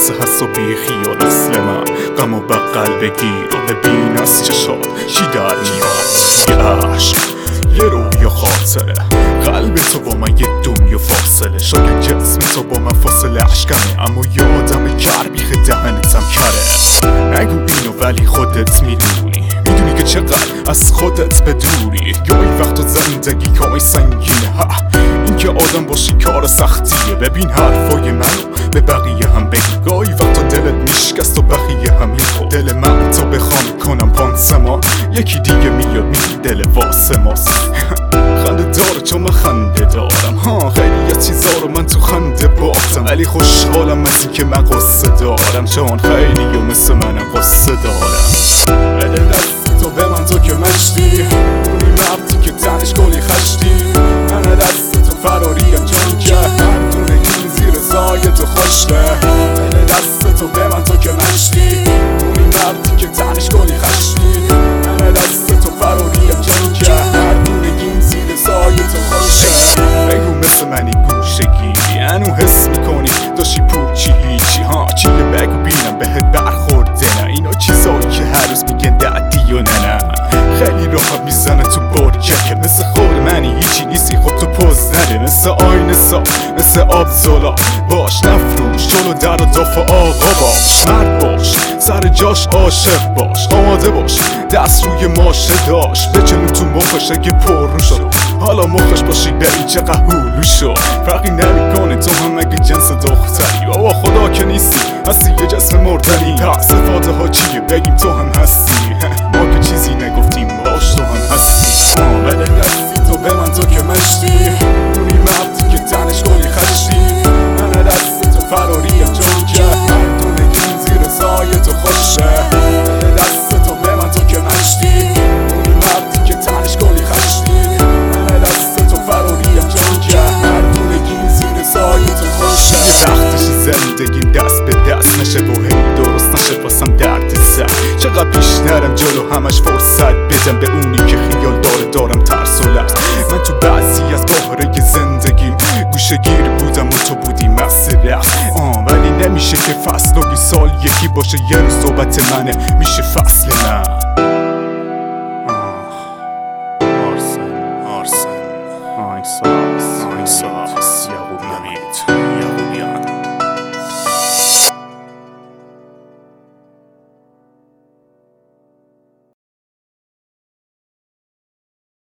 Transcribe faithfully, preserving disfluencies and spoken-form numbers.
قصه هست و بی خیال اصل من غم و بغل بگیر و ببین از چشات چی در میاد. یه عشق یه روی خاطره قلب تو با من یه دنیا فاصله شاید جسم تو با من فاصله عشقمه اما یادم کر بیخ دهنتم کره. نگو اینو ولی خودت میدونی میدونی که چقدر از خودت بدوری. گاهی وقتا زندگی کمی سنگینه ها این که آدم باشی کار سختیه. ببین حرفای منو به بقیه هم بگی گاهی وقتا دلت میشکست و بقیه هم میخوا دل من تا بخوام کنم پانسمان یکی دیگه میاد میگی دل واسه ماست. خنده داره چون من خنده دارم ها خیلی از چیزا رو من تو خنده باختم ولی خوشحالم از این که من قصه دارم چون خیلی و مثل من قصه دارم. بده دست تو به من تو که مشتی اونی مبتی که تنش کلی خشتی من دست تو فراریم چون که هر دونه این زیر سایه تو خوشته. بده دست تو به من تو که مشتی اونی مبتی که تنش کلی خشتی من دست تو فراریم چون که هر دونه این زیر سایه تو خوشته. بگو مثل منی گوشه گیری انو حس میکنی داشتی پوچی هیچی ها چیه بگو بینم بهت برخورده نه اینا چیزایی که هر روز میگن دعدی و نه نه خیلی راحت میزنه تو برکه مثل خود منی هیچی نیستی خب تو پوز نده مثل آینه صاف مثل آب زلا باش نفروش جلو در و دافع آقا باش مرد باش سر جاش عاشق باش آماده باش دست روی ماشه داشت بچنو تو مخش اگه پر رو شد حالا مخش باشی بری چقدر هولو شد فرقی نمیکنه تو هم اگه جنس دختری بابا خدا که نیستی هستی یه جسم مردنی استفاده ها چیه بگیم تو هم هستی ما که چیزی نگفتیم باش تو هم هستی. بده دستی تو به من تو که مشتی اونی مبتی که تنش کلی خشتی من دست تو فراریم چون که هر دونه این زیر سایه تو خوشه. بده دست تو به من تو که مشتی اونی مبتی که تنش کلی خشتی من دست تو فراریم چون که هر دونه این زیر سایه تو خوشه. یه وقتشی زندگیم دست به دست نشه و هی درست نشه واسم درد سر چقدر پیش نرم جلو همش فرصت بدم به اونی که خیال داره دارم ترس و لرز. من تو بعضی از بحره زندگیم گوشه گیر بودم و تو بودی مسیر آه ولی نمیشه که فصل و سال یکی باشه یه روز صحبت منه میشه فصل من.